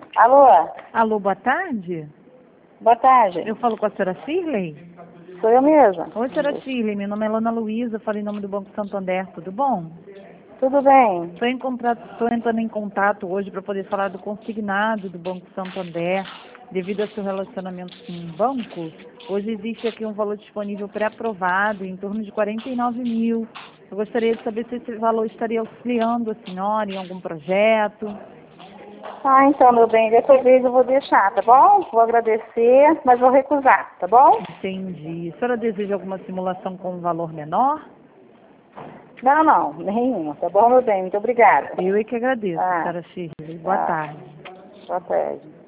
Alô? Alô, boa tarde. Boa tarde. Eu falo com a senhora Shirley? Sou eu mesma. Oi, senhora Shirley. Meu nome é Ana Luísa, falo em nome do Banco Santander. Tudo bom? Tudo bem? Estou entrando em contato hoje para poder falar do consignado do Banco Santander. Devido ao seu relacionamento com o banco, hoje existe aqui um valor disponível pré-aprovado em torno de 49 mil. Eu gostaria de saber se esse valor estaria auxiliando a senhora em algum projeto. Ah, então, meu bem, dessa vez eu vou deixar, tá bom? Vou agradecer, mas vou recusar, tá bom? Entendi. A senhora deseja alguma simulação com um valor menor? Não, nenhuma, tá bom, meu bem? Muito obrigada. Eu é que agradeço, Ah, senhora Shirley. Boa tarde. Boa tarde.